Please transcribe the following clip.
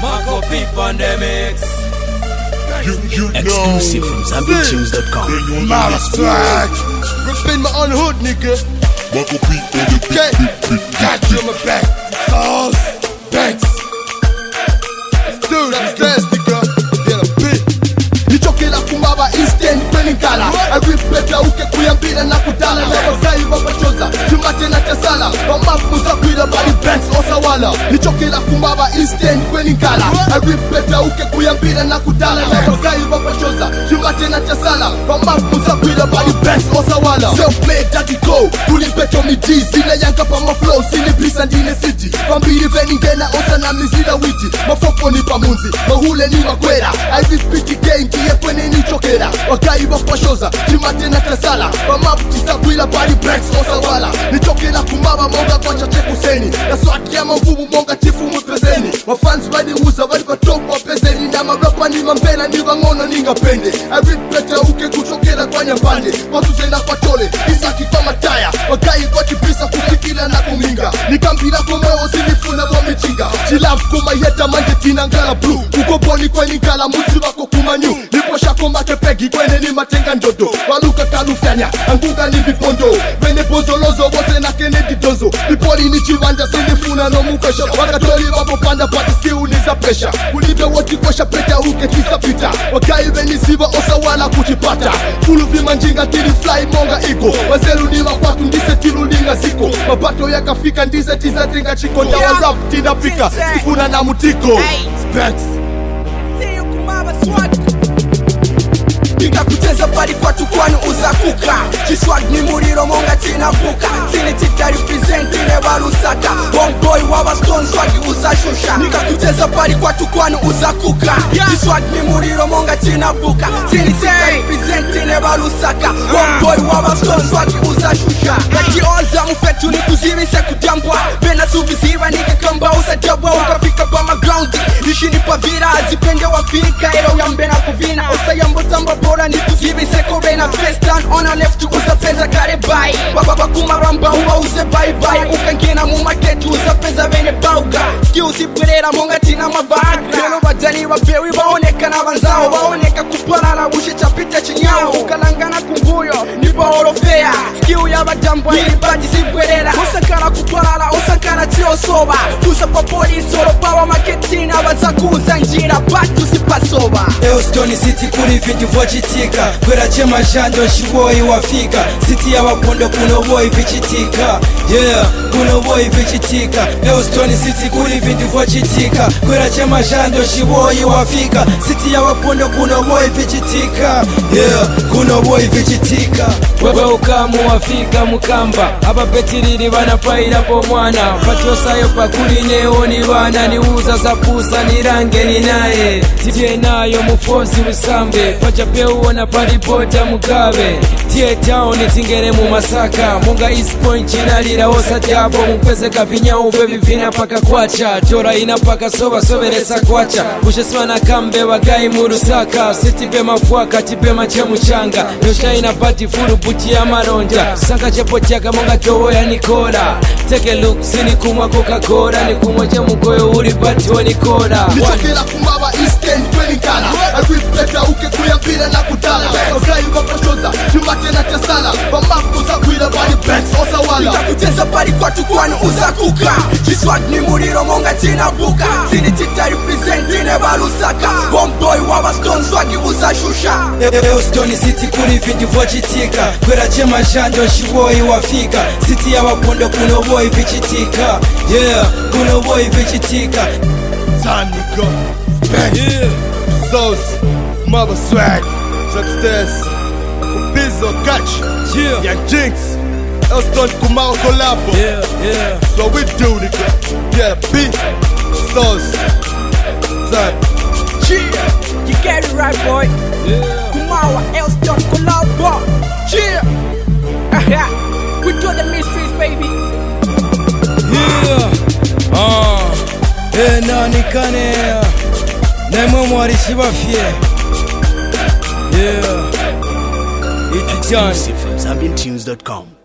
Marco P on the mix. You Exclusive from ZambianTunes.com. Mala swag. Ripping my own hood, nigga. Marco P on the beat. Got you on my back. Sauce. Banks. Let's do it upstairs, nigga. Get a beat. Nichokela kumaba instant kwenye ngala. I repleta uke kuyambila na kudala. Na wakai wapachoza Jumate na tesala. Wamafuza kuila bali banks osawala. Nichokela kumaba instant kwenye ngala. I repleta uke kuyambila na kudala. Na wakai wapachoza Jumate na tesala. Wamafuza kuila bali banks osawala. Self-made daddy go. Kulimpeto midi. Zile yanka pa maflow. Sini blisa ndine city. Pambiri veni ngena osa na mizila wiji. Mafoko ni pamunzi. Mahule ni makwera. I repeat game. Kiye kwenye nichokera. Wakai wapashoza Jumate na tesala. Wamafuza kuila bali banks osawala. Nichokela kumaba monga kwa chache kuseni. Na swati ya mavumu monga chifu mwepezeni. Wafans wadi uza wadi kwa topo wapezeni. Na marapa ni mambena ni wangono ninga pende. I repleta uke kuchokela kwa nyambande. Watu zena kwa tole, isaki kwa mataya. Wakai kwa kipisa kukikila na kuminga. Nikambila kwa mwewo sinifuna kwa michinga. Chilavu kuma yeta manje tina ngala blue. Ukoponi kwenye ngala muzi wako kumanyu. Niposha koma kepegi kwenye ni matenga ndodo. Waluka kalufanya, anguka ni vipondo. Wene bozolozo wote na Kennedy dozo. Lipoli ni chiwanja sinifuna no mukesha. Wakatoli wapo panda pati skiu ni za pesha. Ulibe woti kwesha peta uke kisa pita. Wakai veni siva osawala kutipata. Fulu vima njinga tili fly monga iko. Wazelu ni wakwatu ndise tilu linga ziko. Mabato ya kafika ndise tiza tinga chiko. Ndawa za tinda pika, sifuna na mutiko. Specs Ika kuteza bari kwa tukwani uzakuka. Chiswag ni muriro monga tinavuka. Sini tita represent ineba lusaka. Homeboy waba stone swagi uzashusha. Nika kuteza bari kwa tukwani uzakuka. Chiswag ni muriro monga tinavuka. Sini tita represent ineba lusaka. Homeboy waba stone swagi uzashusha. Kati onza mufetu ni kuzimise kujambwa. Bena suviziva nika kamba usajabwa. Ukafika pa magroundi Nishini pa vira azipende wafika. Ero yambena kuvina Osa yambo tamba bora ni kuzivi seko reina face down on a left uza peza kare bai. Baba kumaramba uwa uze bye bye. Ukangena mu market uza peza vene bauga. Skills ipurera monga tina mabaga. Kelo badani wapewi waoneka na banzao. Waoneka kupana na ushe chapita chinyao. Ukalangana kumbuyo nipa orofea. Skill ya badambwa ili baji sipurera. Osakara kupana osakara tio soba. Tusa pa police oro power marketing. Abazaku uza njira batu sipasoba. Eustoni City kuri vindi vochitika. Kwera chema jando shiwoi wafika. City ya wapondo kuno boy vichitika. Yeah, kuno boy vichitika. Eustoni City kuri vindi vochitika. Kwera chema jando shiwoi wafika. City ya wapondo kuno boy vichitika. Yeah, kuno boy vichitika. Wewe ukamu wafika mukamba. Aba petiriri bana paira po mwana. Patiosayo pakuli neoni bana. Ni uza za pusa ni range ni nae. Tie nayo mufosi usambe. Pacha peu wana paripota mugabe. Tie town tingere mu Masaka. Munga East Point chinalira osa jabo. Mpeze kavinya uve vivina paka kwacha. Tora ina paka soba soberesa kwacha. Usheswana kambe wagai murusaka. Siti bema fuaka tibema chemu changa. Yosha ina pati furu buti ya maronja. Sanga chepo chaka munga jowo ya Nikola. Take a look sini kumwa Coca-Cola. Ni kumwa chemu koyo uri bati wa Nikola. Nichokela kumaba instant kwenye ngala. I repleta uke kuyambila na kudala. Wakai wapashoza Jumate na tesala. Wamafuza kuila bali banks osawala. Kuteza bari kwa tukwani uzakuka. Chiswag ni muriro monga tinavuka. Sini tita represent ineba lusaka. Homeboy waba stone swagi uzashusha. Eustoni City kuri vindi vochitika. Kwera chema jando shiwoi wafika. City ya wapondo kuno boy vichitika. Yeah, kuno boy vichitika. Time to go. Banks. Sauce. Mother swag. Upstairs. Bizo catch. Yeah. Yeah, Jinx. Elston Kumao collabo. Yeah. So we do nigga. Yeah, beat. Sauce. Time. Yeah, you get it right, boy. Yeah. Kumawa, Elston, collabo. Yeah. We do the mysteries, baby. Yeah. Nani kane. Naimwe mwarishi bafye. Yeah. It's done. Exclusive from ZambianTunes.com.